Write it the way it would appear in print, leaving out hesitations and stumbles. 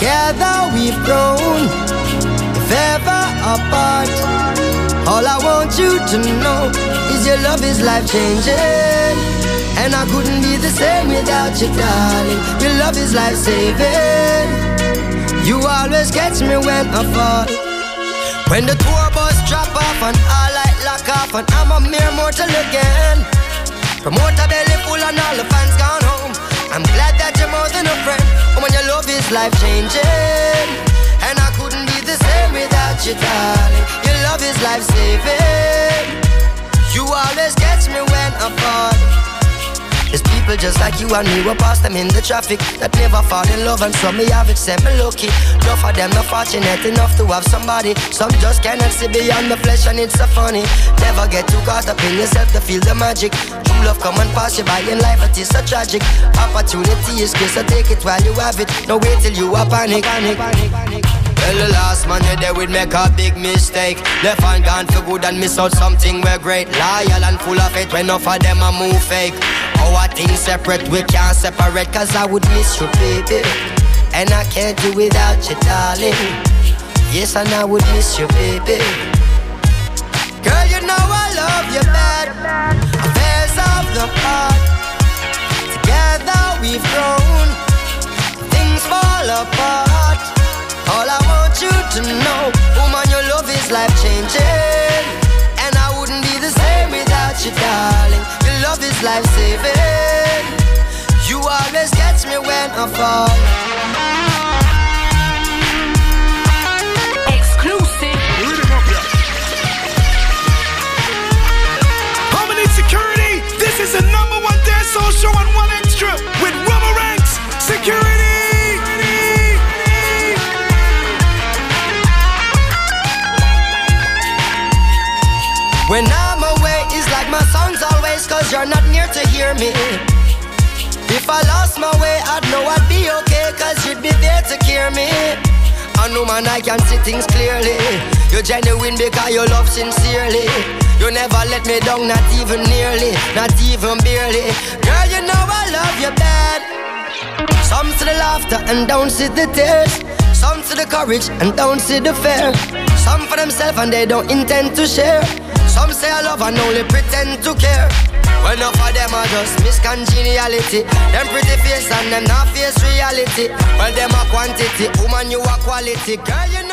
Together we've grown, if ever apart. All I want you to know is your love is life-changing, and I couldn't be the same without you, darling. Your love is life-saving. You always catch me when I fall. When the tour bus drop off and all light lock off, and I'm a mere mortal again. Promoter belly full and all the fans gone home. I'm glad that you're more than a friend. When your love is life-changing, and I couldn't be the same without you, darling. Your love is life-saving. You always catch me when I fall. There's people just like you and me, we pass them in the traffic, that never fall in love, and some me have it, say me lucky. Enough of them not fortunate enough to have somebody. Some just cannot see beyond the flesh, and it's so funny. Never get too caught up in yourself to feel the magic. True love come and pass you by in life, it is so tragic. Opportunity is good, so take it while you have it. No wait till you are panic. Well, the last man you there would make a big mistake. Left hand gone for good and miss out something we're great. Loyal and full of faith when enough of them a move fake. Our things separate, we can't separate, cause I would miss you, baby, and I can't do without you, darling. Yes, and I would miss you, baby. Girl, you know I love you bad. Affairs of the heart. Together we've grown, things fall apart. All I want you to know, woman, your love is life-changing, and I wouldn't be the same without you, darling. Your love is life-saving. You always catch me when I fall. Exclusive. Harmony Security. This is the #1 dancehall show on 1Xtra with Rubber Ranks Security. When I'm away, it's like my song's always, cause you're not near to hear me. If I lost my way, I'd know I'd be okay, cause you'd be there to care me. I know, man, I can see things clearly. You're genuine because you love sincerely. You never let me down, not even nearly, not even barely. Girl, you know I love you bad. Some see the laughter and don't see the tears. Some see the courage and don't see the fear. Some for themselves and they don't intend to share. Some say I love and only pretend to care. Well, enough of them are just miscongeniality. Them pretty face and them not face reality. Well, them a quantity, woman, you a quality. Girl, you